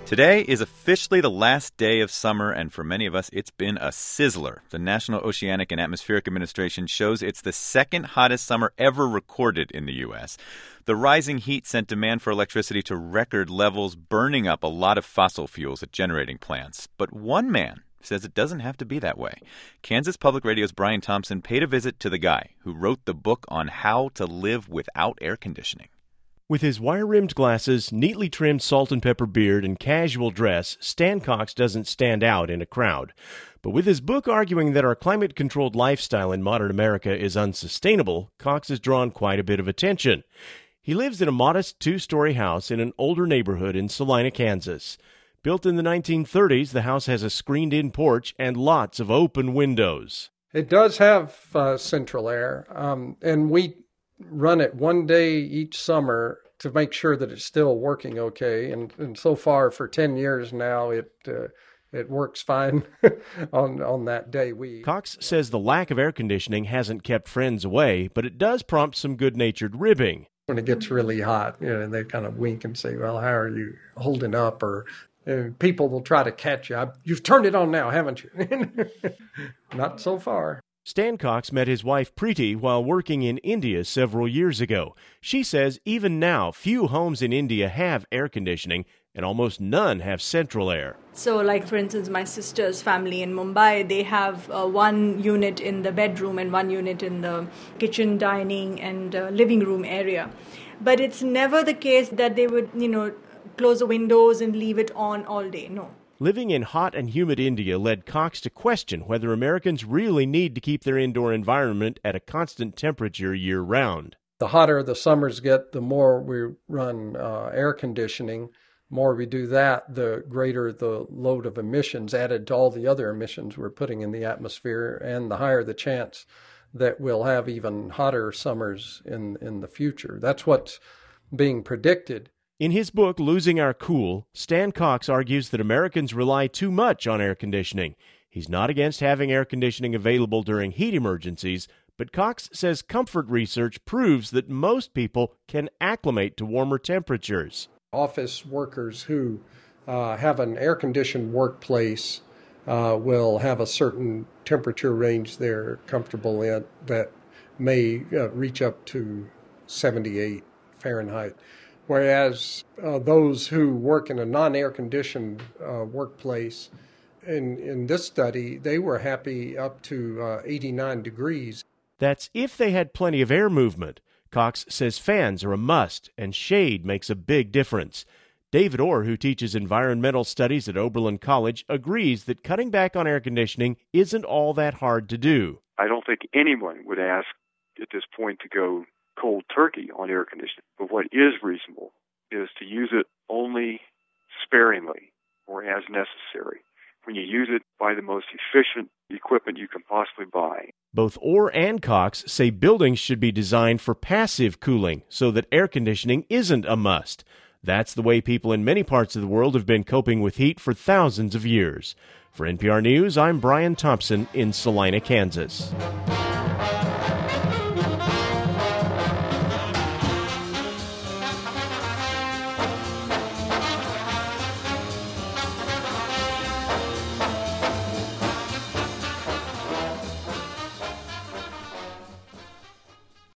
Today is officially the last day of summer, and for many of us, it's been a sizzler. The National Oceanic and Atmospheric Administration shows it's the second hottest summer ever recorded in the U.S. The rising heat sent demand for electricity to record levels, burning up a lot of fossil fuels at generating plants. But one man says it doesn't have to be that way. Kansas Public Radio's Brian Thompson paid a visit to the guy who wrote the book on how to live without air conditioning. With his wire-rimmed glasses, neatly trimmed salt and pepper beard, and casual dress, Stan Cox doesn't stand out in a crowd. But with his book arguing that our climate-controlled lifestyle in modern America is unsustainable, Cox has drawn quite a bit of attention. He lives in a modest two-story house in an older neighborhood in Salina, Kansas. Built in the 1930s, the house has a screened-in porch and lots of open windows. It does have central air, and we run it one day each summer to make sure that it's still working okay. And so far, for 10 years now, it works fine on that day. Cox says the lack of air conditioning hasn't kept friends away, but it does prompt some good-natured ribbing. When it gets really hot, they kind of wink and say, well, how are you holding up? Or people will try to catch you. You've turned it on now, haven't you? Not so far. Stan Cox met his wife Preeti while working in India several years ago. She says even now, few homes in India have air conditioning, and almost none have central air. So, like, for instance, my sister's family in Mumbai, they have one unit in the bedroom and one unit in the kitchen, dining, and living room area. But it's never the case that they would, close the windows and leave it on all day. No. Living in hot and humid India led Cox to question whether Americans really need to keep their indoor environment at a constant temperature year-round. The hotter the summers get, the more we run air conditioning. The more we do that, the greater the load of emissions added to all the other emissions we're putting in the atmosphere, and the higher the chance that we'll have even hotter summers in the future. That's what's being predicted. In his book, Losing Our Cool, Stan Cox argues that Americans rely too much on air conditioning. He's not against having air conditioning available during heat emergencies, but Cox says comfort research proves that most people can acclimate to warmer temperatures. Office workers who have an air-conditioned workplace will have a certain temperature range they're comfortable in that may reach up to 78 Fahrenheit. Whereas those who work in a non-air-conditioned workplace, in this study, they were happy up to 89 degrees. That's if they had plenty of air movement. Cox says fans are a must, and shade makes a big difference. David Orr, who teaches environmental studies at Oberlin College, agrees that cutting back on air conditioning isn't all that hard to do. I don't think anyone would ask at this point to go cold turkey on air conditioning. But what is reasonable is to use it only sparingly or as necessary. When you use it, buy the most efficient equipment you can possibly buy. Both Orr and Cox say buildings should be designed for passive cooling so that air conditioning isn't a must. That's the way people in many parts of the world have been coping with heat for thousands of years. For NPR News, I'm Brian Thompson in Salina, Kansas.